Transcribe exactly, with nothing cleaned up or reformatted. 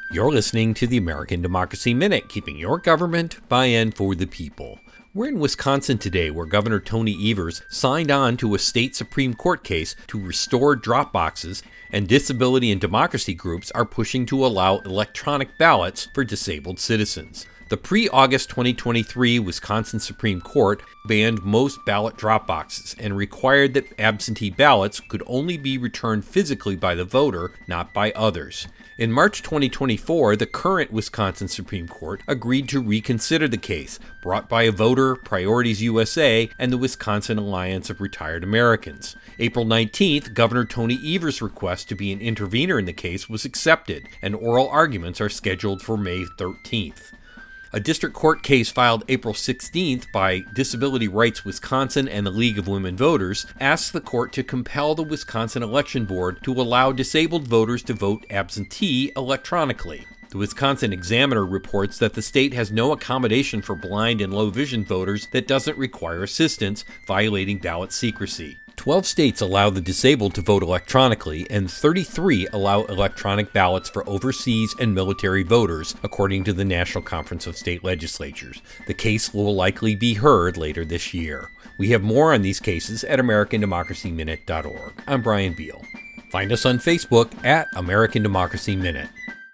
You're listening to the American Democracy Minute, keeping your government by and for the people. We're in Wisconsin today, where Governor Tony Evers signed on to a state Supreme Court case to restore drop boxes, and disability and democracy groups are pushing to allow electronic ballots for disabled citizens. The pre-August twenty twenty-three Wisconsin Supreme Court banned most ballot drop boxes and required that absentee ballots could only be returned physically by the voter, not by others. In March twenty twenty-four, the current Wisconsin Supreme Court agreed to reconsider the case, brought by a voter, Priorities U S A, and the Wisconsin Alliance of Retired Americans. April nineteenth, Governor Tony Evers' request to be an intervener in the case was accepted, and oral arguments are scheduled for May thirteenth. A district court case filed April sixteenth by Disability Rights Wisconsin and the League of Women Voters asks the court to compel the Wisconsin Election Board to allow disabled voters to vote absentee electronically. The Wisconsin Examiner reports that the state has no accommodation for blind and low vision voters that doesn't require assistance, violating ballot secrecy. Twelve states allow the disabled to vote electronically, and thirty-three allow electronic ballots for overseas and military voters, according to the National Conference of State Legislatures. The case will likely be heard later this year. We have more on these cases at American Democracy Minute dot org. I'm Brian Beal. Find us on Facebook at American Democracy Minute.